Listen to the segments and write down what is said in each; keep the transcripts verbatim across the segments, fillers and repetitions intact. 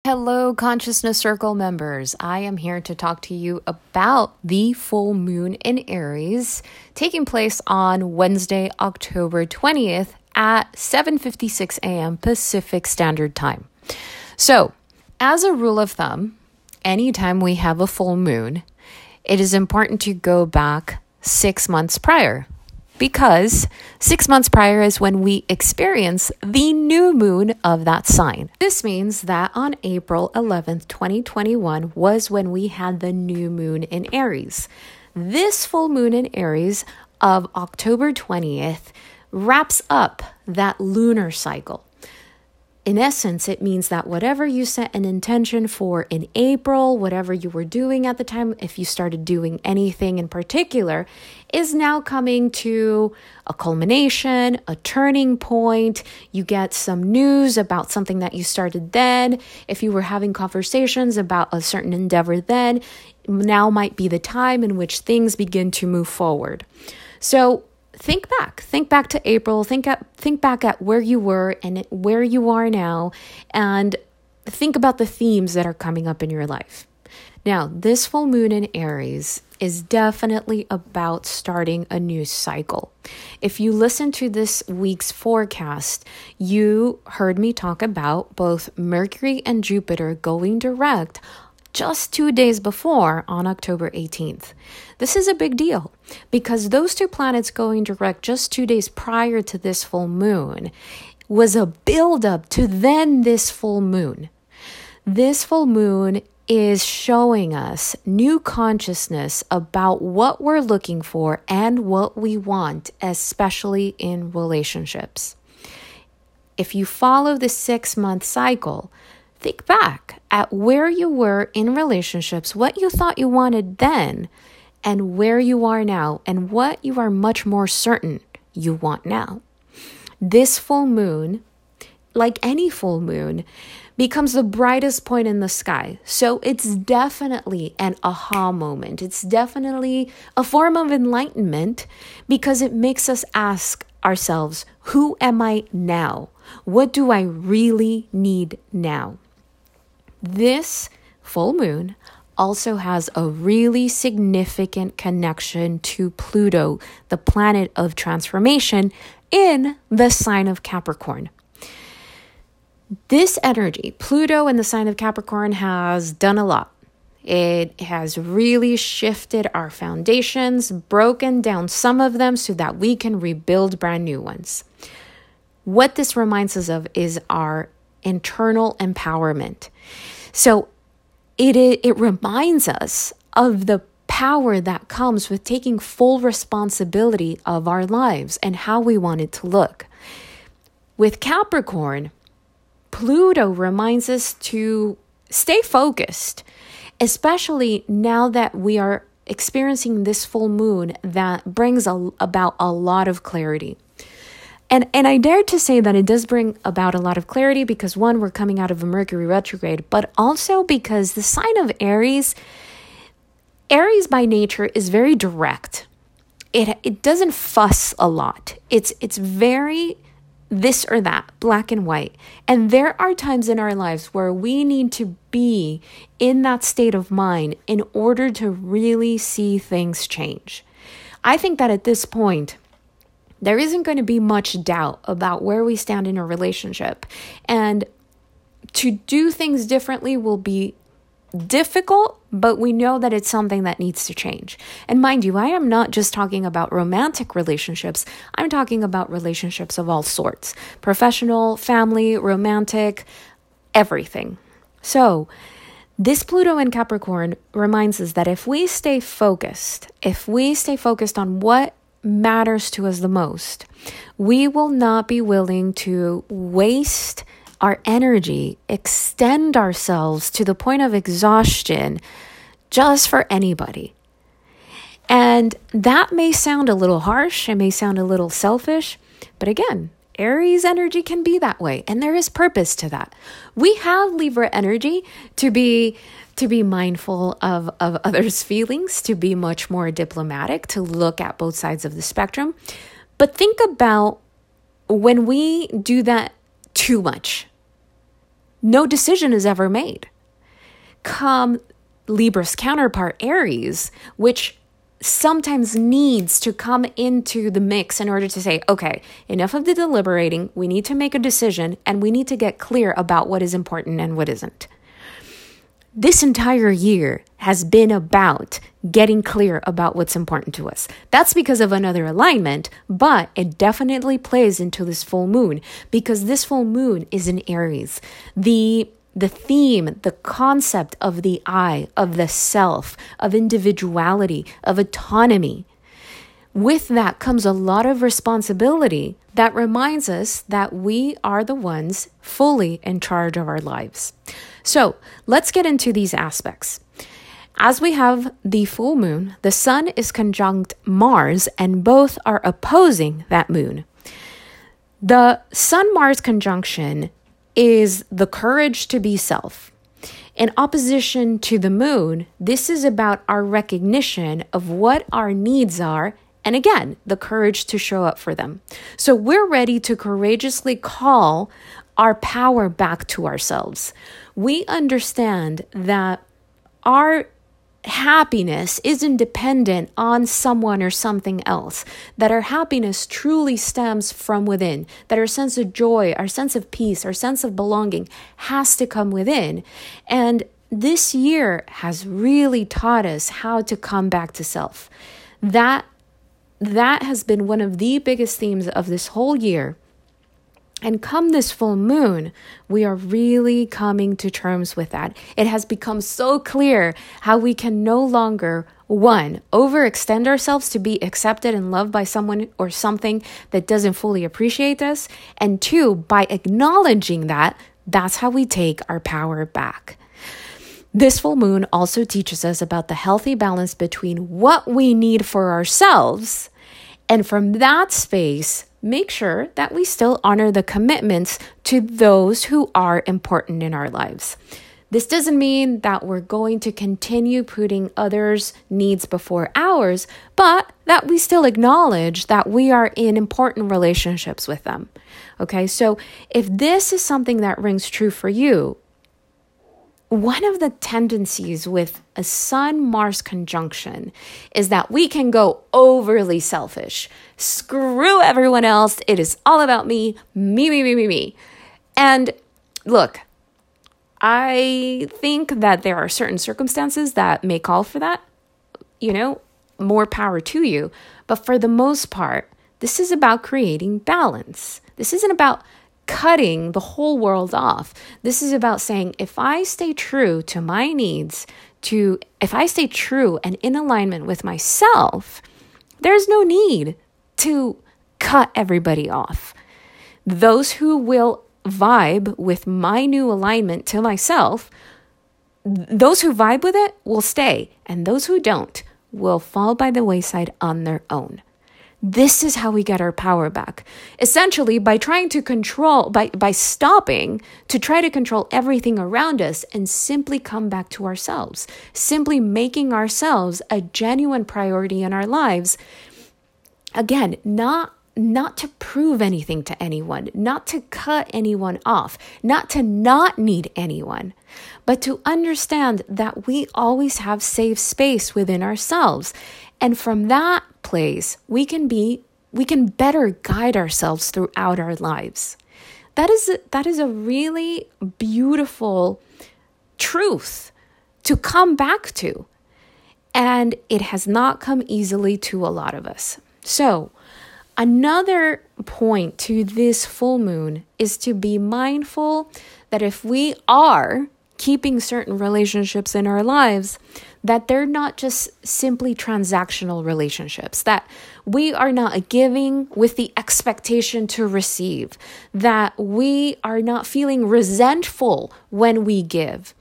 Hello, Consciousness Circle members. I am here to talk to you about the full moon in Aries taking place on Wednesday, October twentieth at seven fifty-six a.m. Pacific Standard Time. So, as a rule of thumb, anytime we have a full moon, it is important to go back six months prior. Because six months prior is when we experience the new moon of that sign. This means that on April eleventh, twenty twenty-one was when we had the new moon in Aries. This full moon in Aries of October twentieth wraps up that lunar cycle. In essence, it means that whatever you set an intention for in April, whatever you were doing at the time, if you started doing anything in particular, is now coming to a culmination, a turning point. You get some news about something that you started then. If you were having conversations about a certain endeavor then, now might be the time in which things begin to move forward. So, Think back, think back to April, think at, think back at where you were and where you are now, and think about the themes that are coming up in your life. Now, this full moon in Aries is definitely about starting a new cycle. If you listen to this week's forecast, you heard me talk about both Mercury and Jupiter going direct just two days before on October eighteenth. This is a big deal because those two planets going direct just two days prior to this full moon was a buildup to then this full moon. This full moon is showing us new consciousness about what we're looking for and what we want, especially in relationships. If you follow the six-month cycle, think back at where you were in relationships, what you thought you wanted then, and where you are now, and what you are much more certain you want now. This full moon, like any full moon, becomes the brightest point in the sky. So it's definitely an aha moment. It's definitely a form of enlightenment because it makes us ask ourselves, who am I now? What do I really need now? This full moon also has a really significant connection to Pluto, the planet of transformation, in the sign of Capricorn. This energy, Pluto in the sign of Capricorn, has done a lot. It has really shifted our foundations, broken down some of them so that we can rebuild brand new ones. What this reminds us of is our internal empowerment. So it, it reminds us of the power that comes with taking full responsibility of our lives and how we want it to look. With Capricorn, Pluto reminds us to stay focused, especially now that we are experiencing this full moon that brings a, about a lot of clarity. And and I dare to say that it does bring about a lot of clarity because, one, we're coming out of a Mercury retrograde, but also because the sign of Aries, Aries by nature is very direct. It it doesn't fuss a lot. It's it's very this or that, black and white. And there are times in our lives where we need to be in that state of mind in order to really see things change. I think that at this point, there isn't going to be much doubt about where we stand in a relationship. And to do things differently will be difficult, but we know that it's something that needs to change. And mind you, I am not just talking about romantic relationships. I'm talking about relationships of all sorts. Professional, family, romantic, everything. So this Pluto in Capricorn reminds us that if we stay focused, if we stay focused on what matters to us the most, we will not be willing to waste our energy, extend ourselves to the point of exhaustion just for anybody. And that may sound a little harsh, it may sound a little selfish, but again, Aries energy can be that way, and there is purpose to that. We have Libra energy to be to be mindful of, of others' feelings, to be much more diplomatic, to look at both sides of the spectrum. But think about when we do that too much. no decision is ever made. Come Libra's counterpart, Aries, which sometimes needs to come into the mix in order to say, okay, enough of the deliberating. We need to make a decision and we need to get clear about what is important and what isn't. This entire year has been about getting clear about what's important to us. That's because of another alignment, but it definitely plays into this full moon because this full moon is in Aries. The The theme, the concept of the I, of the self, of individuality, of autonomy. With that comes a lot of responsibility that reminds us that we are the ones fully in charge of our lives. So let's get into these aspects. As we have the full moon, the sun is conjunct Mars and both are opposing that moon. The sun-Mars conjunction is the courage to be self. In opposition to the moon, this is about our recognition of what our needs are, and again, the courage to show up for them. So we're ready to courageously call our power back to ourselves. We understand that our happiness isn't dependent on someone or something else, that our happiness truly stems from within, that our sense of joy, our sense of peace, our sense of belonging has to come within. And this year has really taught us how to come back to self. That, that has been one of the biggest themes of this whole year. And come this full moon, we are really coming to terms with that. It has become so clear how we can no longer, one, overextend ourselves to be accepted and loved by someone or something that doesn't fully appreciate us. And two, by acknowledging that, that's how we take our power back. This full moon also teaches us about the healthy balance between what we need for ourselves, and from that space, make sure that we still honor the commitments to those who are important in our lives. This doesn't mean that we're going to continue putting others' needs before ours, but that we still acknowledge that we are in important relationships with them. Okay, so if this is something that rings true for you, one of the tendencies with a Sun-Mars conjunction is that we can go overly selfish. Screw everyone else. It is all about me, me, me, me, me, me. And look, I think that there are certain circumstances that may call for that. You know, more power to you. But for the most part, this is about creating balance. This isn't about cutting the whole world off. This is about saying, if I stay true to my needs, to if I stay true and in alignment with myself, there's no need to cut everybody off. Those who will vibe with my new alignment to myself, those who vibe with it will stay, and those who don't will fall by the wayside on their own. This is how we get our power back. Essentially, by trying to control, by, by stopping to try to control everything around us and simply come back to ourselves, simply making ourselves a genuine priority in our lives. Again, not, not to prove anything to anyone, not to cut anyone off, not to not need anyone, but to understand that we always have safe space within ourselves. And from that place, we can be, we can better guide ourselves throughout our lives. That is, a, that is a really beautiful truth to come back to. And it has not come easily to a lot of us. So another point to this full moon is to be mindful that if we are keeping certain relationships in our lives, that they're not just simply transactional relationships, that we are not giving with the expectation to receive, that we are not feeling resentful when we give.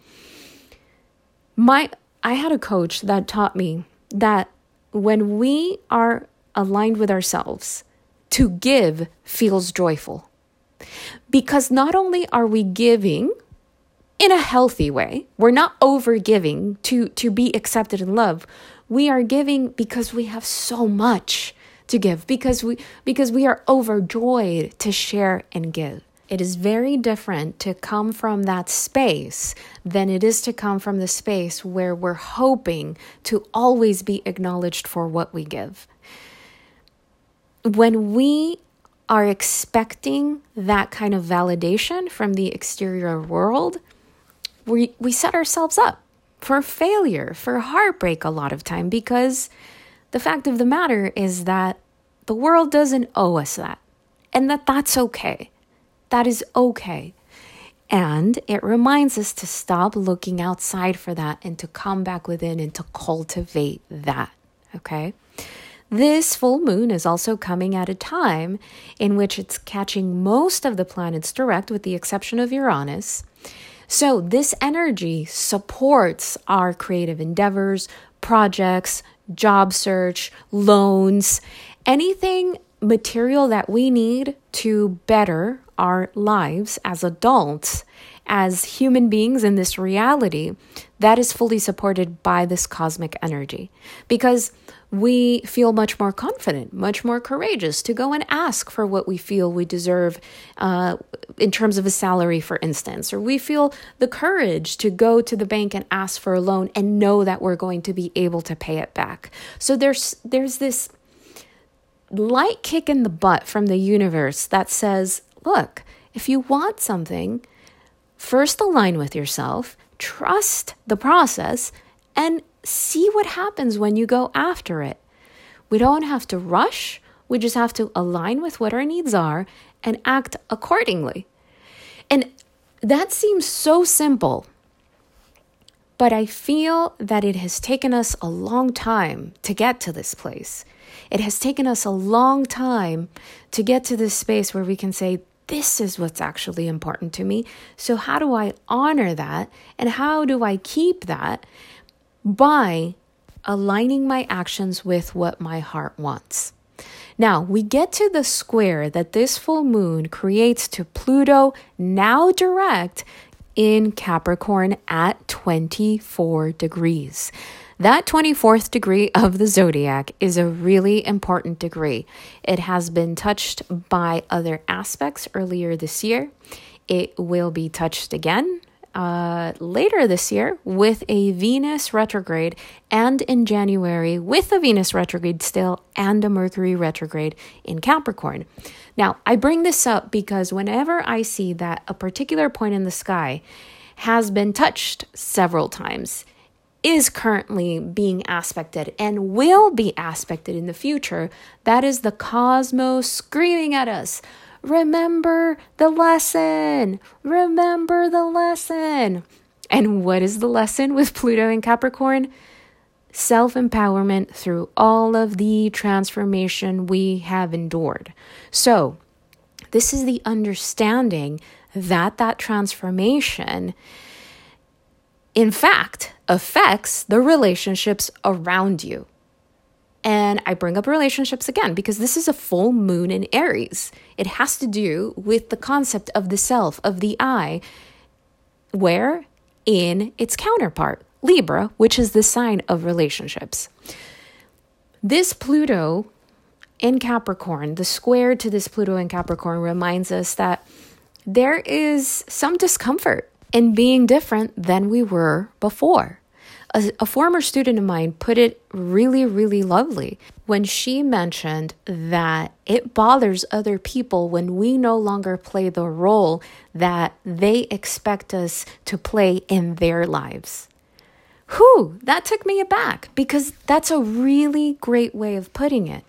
My, I had a coach that taught me that when we are aligned with ourselves, to give feels joyful. Because not only are we giving in a healthy way, we're not over giving to, to be accepted and loved. We are giving because we have so much to give, because we because we are overjoyed to share and give. It is very different to come from that space than it is to come from the space where we're hoping to always be acknowledged for what we give. When we are expecting that kind of validation from the exterior world, we we set ourselves up for failure, for heartbreak a lot of time, because the fact of the matter is that the world doesn't owe us that, and that that's okay. That is okay. And it reminds us to stop looking outside for that and to come back within and to cultivate that, okay? This full moon is also coming at a time in which it's catching most of the planets direct, with the exception of Uranus. So this energy supports our creative endeavors, projects, job search, loans, anything material that we need to better our lives as adults, as human beings in this reality, that is fully supported by this cosmic energy. Because we feel much more confident, much more courageous to go and ask for what we feel we deserve uh, in terms of a salary, for instance. Or we feel the courage to go to the bank and ask for a loan and know that we're going to be able to pay it back. So there's there's this light kick in the butt from the universe that says, look, if you want something, first align with yourself, trust the process, and see what happens when you go after it. We don't have to rush. We just have to align with what our needs are and act accordingly. And that seems so simple, but I feel that it has taken us a long time to get to this place. It has taken us a long time to get to this space where we can say, this is what's actually important to me. So how do I honor that? And how do I keep that? By aligning my actions with what my heart wants. Now, we get to the square that this full moon creates to Pluto, now direct in Capricorn at twenty-four degrees. That twenty-fourth degree of the zodiac is a really important degree. It has been touched by other aspects earlier this year. It will be touched again uh, later this year with a Venus retrograde, and in January with a Venus retrograde still and a Mercury retrograde in Capricorn. Now, I bring this up because whenever I see that a particular point in the sky has been touched several times, is currently being aspected and will be aspected in the future, that is the cosmos screaming at us, remember the lesson, remember the lesson. And what is the lesson with Pluto in Capricorn? Self-empowerment through all of the transformation we have endured. So this is the understanding that that transformation, in fact, affects the relationships around you. And I bring up relationships again because this is a full moon in Aries. It has to do with the concept of the self, of the I, where in its counterpart, Libra, which is the sign of relationships. This Pluto in Capricorn, the square to this Pluto in Capricorn, reminds us that there is some discomfort in being different than we were before. A, a former student of mine put it really, really lovely when she mentioned that it bothers other people when we no longer play the role that they expect us to play in their lives. Whew, that took me aback because that's a really great way of putting it.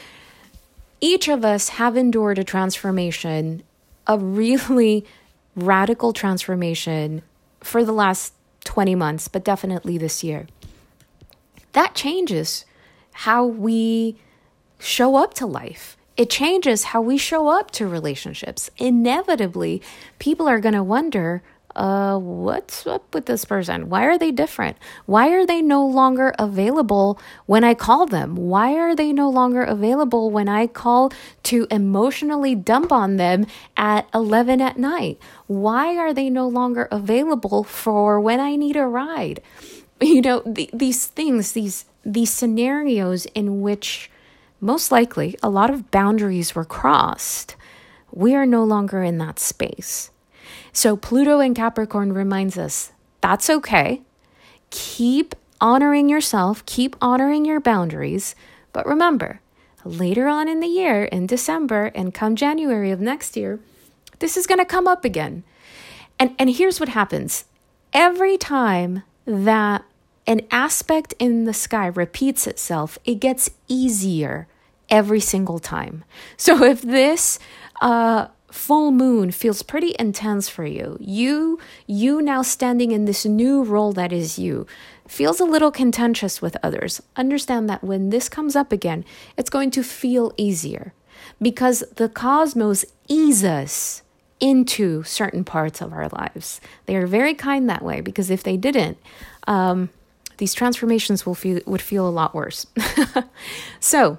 Each of us have endured a transformation, a really radical transformation for the last twenty months, but definitely this year. That changes how we show up to life. It changes how we show up to relationships. Inevitably, people are going to wonder, uh, what's up with this person? Why are they different? Why are they no longer available when I call them? Why are they no longer available when I call to emotionally dump on them at eleven at night? Why are they no longer available for when I need a ride? You know, th- these things, these these scenarios in which most likely a lot of boundaries were crossed we are no longer in that space. So Pluto in Capricorn reminds us that's okay. Keep honoring yourself, keep honoring your boundaries. But remember, later on in the year, in December and come January of next year, this is going to come up again. And, and here's what happens. Every time that an aspect in the sky repeats itself, it gets easier every single time. So if this uh, full moon feels pretty intense for you, you, you now standing in this new role that is you, feels a little contentious with others, understand that when this comes up again, it's going to feel easier because the cosmos eases us into certain parts of our lives. They are very kind that way, because if they didn't, um, these transformations will feel, would feel a lot worse. So,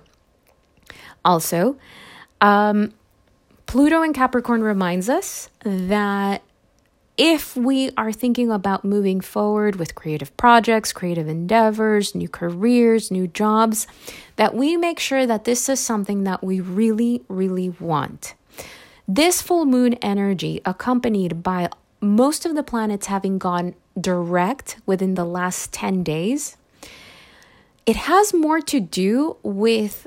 also, um, Pluto in Capricorn reminds us that if we are thinking about moving forward with creative projects, creative endeavors, new careers, new jobs, that we make sure that this is something that we really, really want. This full moon energy, accompanied by most of the planets having gone direct within the last ten days, it has more to do with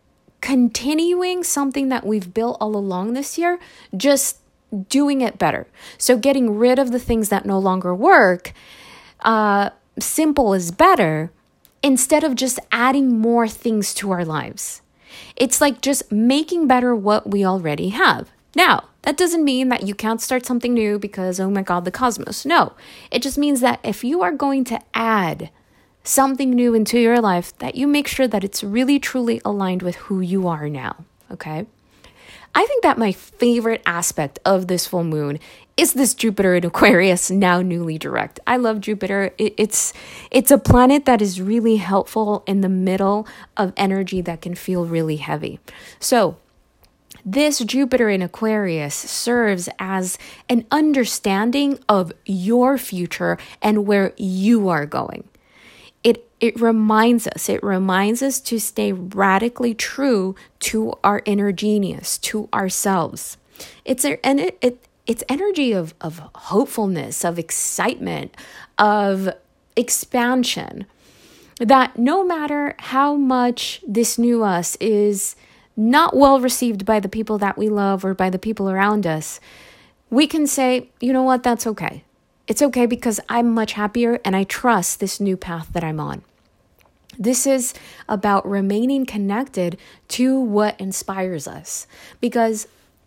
continuing something that we've built all along this year, just doing it better. So getting rid of the things that no longer work, uh, simple is better, instead of just adding more things to our lives. It's like just making better what we already have. Now, that doesn't mean that you can't start something new because, oh my God, the cosmos. No, it just means that if you are going to add something new into your life, that you make sure that it's really, truly aligned with who you are now, okay? I think that my favorite aspect of this full moon is this Jupiter in Aquarius, now newly direct. I love Jupiter. It, it's, it's a planet that is really helpful in the middle of energy that can feel really heavy. So, this Jupiter in Aquarius serves as an understanding of your future and where you are going. It it reminds us, it reminds us to stay radically true to our inner genius, to ourselves. It's a, and it, it it's energy of, of hopefulness, of excitement, of expansion, that no matter how much this new us is not well received by the people that we love or by the people around us, we can say, you know what, that's okay. It's okay because I'm much happier and I trust this new path that I'm on. This is about remaining connected to what inspires us. Because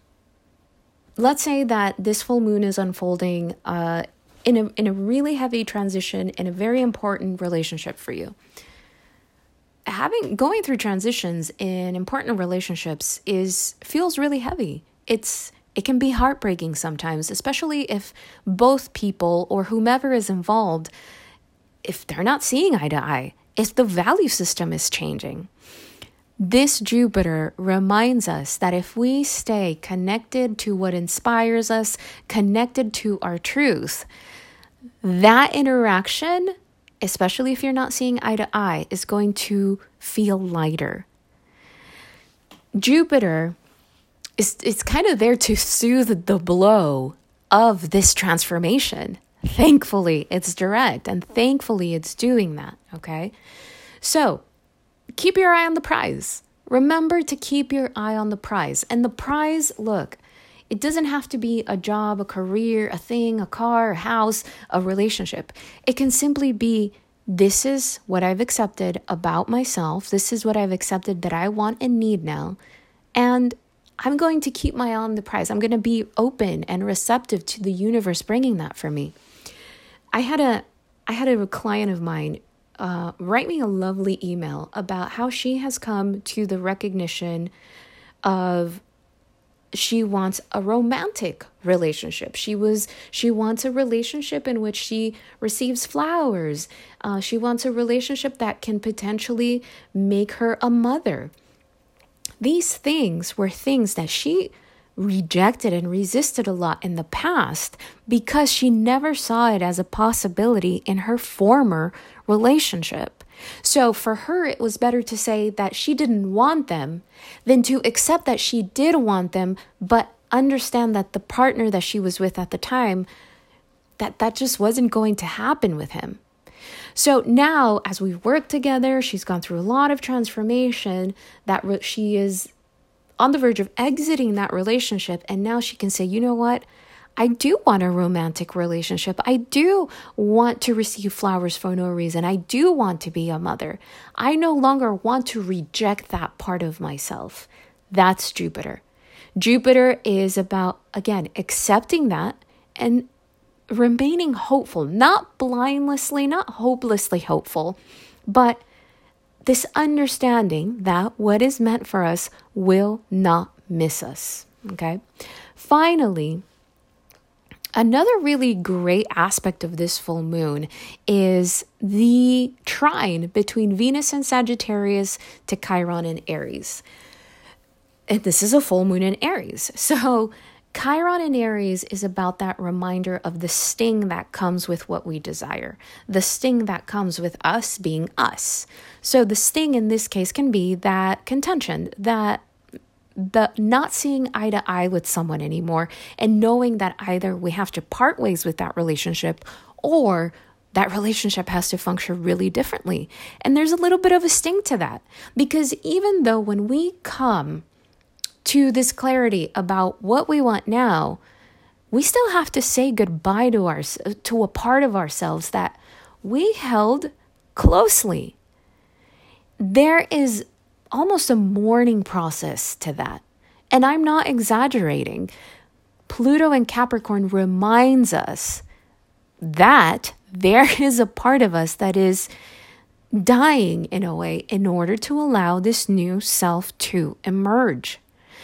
let's say that this full moon is unfolding uh, in a in a really heavy transition in a very important relationship for you. Having going through transitions in important relationships is feels really heavy. It's it can be heartbreaking sometimes, especially if both people or whomever is involved, if they're not seeing eye to eye, if the value system is changing. This Jupiter reminds us that if we stay connected to what inspires us, connected to our truth, that interaction, especially if you're not seeing eye to eye, is going to feel lighter. Jupiter is it's kind of there to soothe the blow of this transformation. Thankfully, it's direct, and thankfully it's doing that, okay? So, keep your eye on the prize. Remember to keep your eye on the prize. And the prize, look, it doesn't have to be a job, a career, a thing, a car, a house, a relationship. It can simply be, this is what I've accepted about myself. This is what I've accepted that I want and need now. And I'm going to keep my eye on the prize. I'm going to be open and receptive to the universe bringing that for me. I had a, I had a client of mine uh, write me a lovely email about how she has come to the recognition of she wants a romantic relationship. She was she wants a relationship in which she receives flowers. Uh, she wants a relationship that can potentially make her a mother. These things were things that she rejected and resisted a lot in the past because she never saw it as a possibility in her former relationship. So for her, it was better to say that she didn't want them than to accept that she did want them, but understand that the partner that she was with at the time, that that just wasn't going to happen with him. So now, as we've worked together, she's gone through a lot of transformation, that re- she is on the verge of exiting that relationship. And now she can say, you know what? I do want a romantic relationship. I do want to receive flowers for no reason. I do want to be a mother. I no longer want to reject that part of myself. That's Jupiter. Jupiter is about, again, accepting that and remaining hopeful, not blindlessly, not hopelessly hopeful, but this understanding that what is meant for us will not miss us. Okay. Finally, another really great aspect of this full moon is the trine between Venus and Sagittarius to Chiron in Aries. And this is a full moon in Aries. So Chiron in Aries is about that reminder of the sting that comes with what we desire, the sting that comes with us being us. So the sting in this case can be that contention, that the not seeing eye to eye with someone anymore, and knowing that either we have to part ways with that relationship or that relationship has to function really differently. And there's a little bit of a sting to that, because even though when we come to this clarity about what we want now, we still have to say goodbye to our, to a part of ourselves that we held closely. There is almost a mourning process to that. And I'm not exaggerating. Pluto in Capricorn reminds us that there is a part of us that is dying in a way in order to allow this new self to emerge.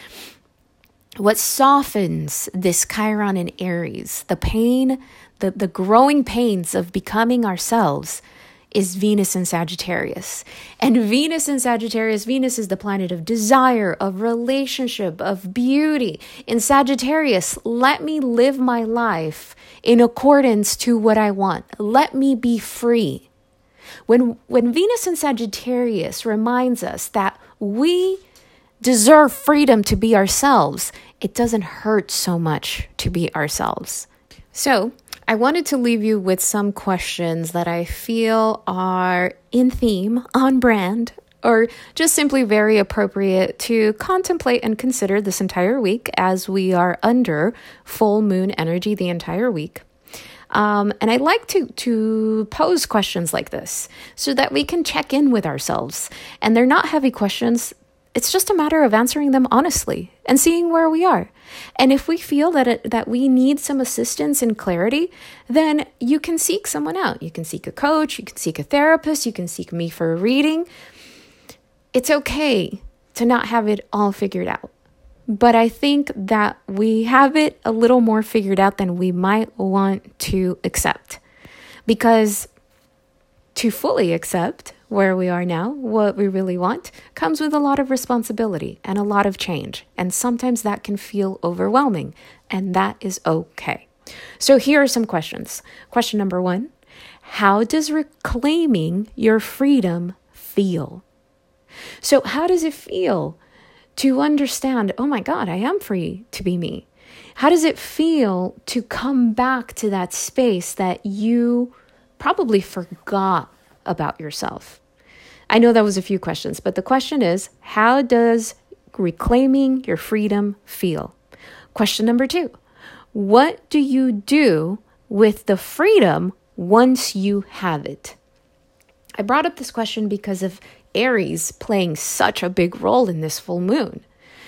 What softens this Chiron in Aries, the pain, the, the growing pains of becoming ourselves, is Venus in Sagittarius. And Venus in Sagittarius, Venus is the planet of desire, of relationship, of beauty. In Sagittarius, let me live my life in accordance to what I want. Let me be free. When, when Venus in Sagittarius reminds us that we deserve freedom to be ourselves, it doesn't hurt so much to be ourselves. So I wanted to leave you with some questions that I feel are in theme, on brand, or just simply very appropriate to contemplate and consider this entire week, as we are under full moon energy the entire week. Um, and I like to, to pose questions like this so that we can check in with ourselves. And they're not heavy questions. It's just a matter of answering them honestly and seeing where we are. And if we feel that it, that we need some assistance and clarity, then you can seek someone out. You can seek a coach, you can seek a therapist, you can seek me for a reading. It's okay to not have it all figured out. But I think that we have it a little more figured out than we might want to accept. Because to fully accept where we are now, what we really want, comes with a lot of responsibility and a lot of change. And sometimes that can feel overwhelming, and that is okay. So here are some questions. Question number one, how does reclaiming your freedom feel? So how does it feel to understand, oh my God, I am free to be me? How does it feel to come back to that space that you probably forgot about yourself? I know that was a few questions, but the question is, how does reclaiming your freedom feel? Question number two, what do you do with the freedom once you have it? I brought up this question because of Aries playing such a big role in this full moon.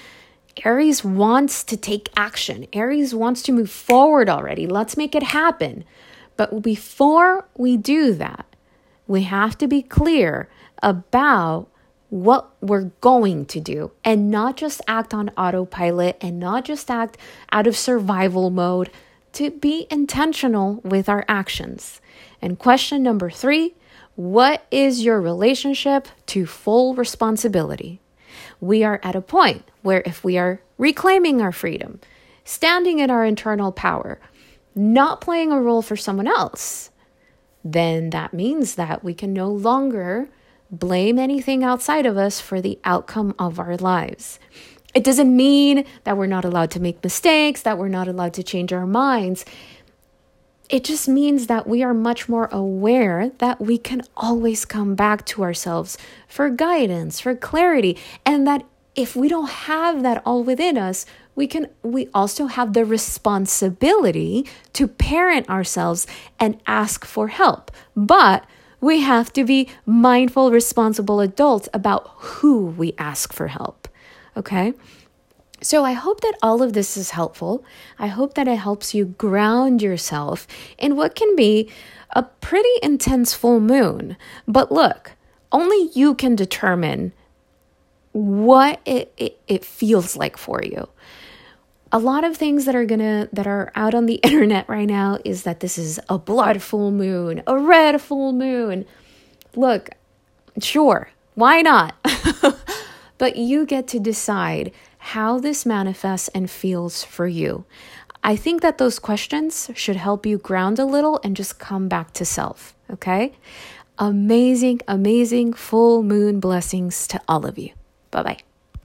Aries wants to take action. Aries wants to move forward already. Let's make it happen. But before we do that, we have to be clear about what we're going to do and not just act on autopilot and not just act out of survival mode, to be intentional with our actions. And question number three, what is your relationship to full responsibility? We are at a point where if we are reclaiming our freedom, standing in our internal power, not playing a role for someone else, then that means that we can no longer blame anything outside of us for the outcome of our lives. It doesn't mean that we're not allowed to make mistakes, that we're not allowed to change our minds. It just means that we are much more aware that we can always come back to ourselves for guidance, for clarity, and that if we don't have that all within us, we can we also have the responsibility to parent ourselves and ask for help. But we have to be mindful, responsible adults about who we ask for help. Okay? So I hope that all of this is helpful. I hope that it helps you ground yourself in what can be a pretty intense full moon. But look, only you can determine what it, it, it feels like for you. A lot of things that are gonna that are out on the internet right now is that this is a blood full moon, a red full moon. Look, sure, why not? But you get to decide how this manifests and feels for you. I think that those questions should help you ground a little and just come back to self, okay? Amazing, amazing full moon blessings to all of you. Bye-bye.